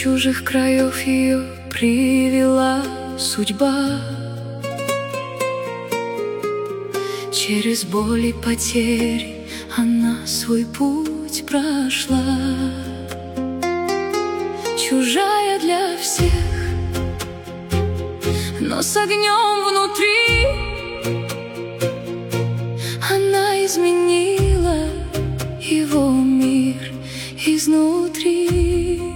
чужих краев ее привела судьба. Через боль и потери она свой путь прошла. Чужая для всех, но с огнем внутри, она изменила его мир изнутри.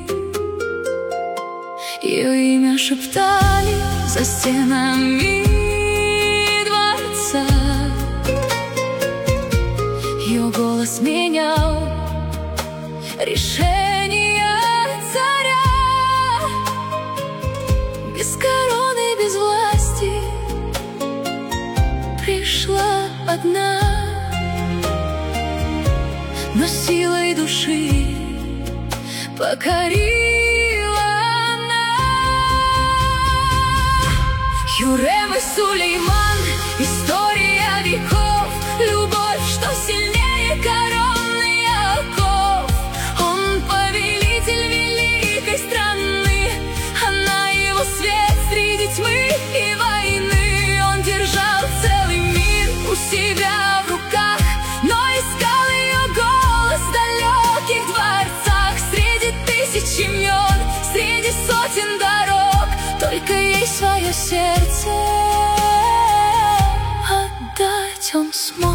Ее имя шептали за стенами дворца. Ее голос менял решение царя. Без короны, без власти пришла одна, но силой души покорила она. Хюррем и Сулейман, история веков, любовь, что сильнее короны оков. Он повелитель великой страны, она его свет среди тьмы и войны. Он держал целый мир у себя в руках, но искал ее голос в далеких дворцах. Среди тысяч имен, среди сотен дорог, только ей свое сердце отдать он смог.